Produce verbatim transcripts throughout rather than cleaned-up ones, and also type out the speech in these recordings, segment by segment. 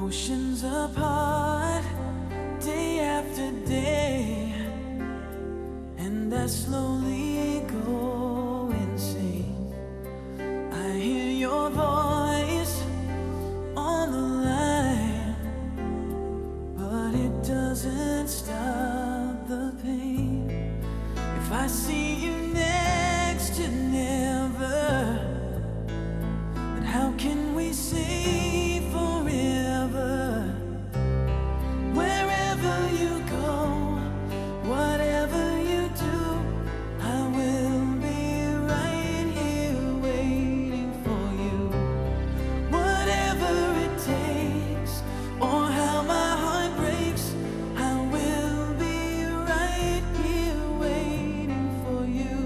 Oceans apart, day after day, and I slowly go insane. I hear your voice on the line, but it doesn't stop the pain. If I see you next to never, then how can we say forever? Wherever you go, whatever you do, I will be right here waiting for you. Whatever it takes, or how my heart breaks, I will be right here waiting for you.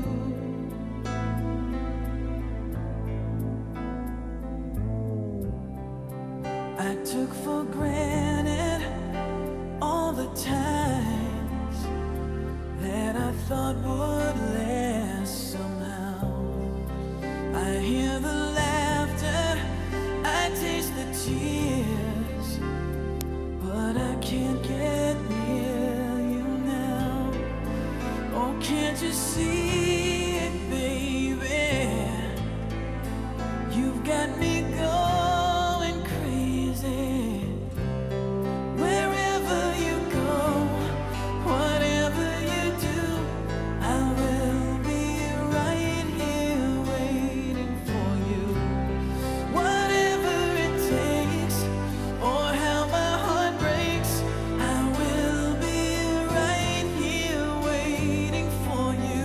I took for granted all the times that I thought would last somehow. I hear the laughter, I taste the tears, but I can't get near you now. Oh, can't you see it, baby? You've got me going crazy. Wherever you go, whatever you do, I will be right here waiting for you. Whatever it takes, or how my heart breaks, I will be right here waiting for you.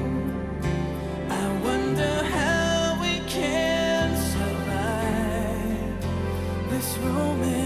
I wonder how we can survive this romance.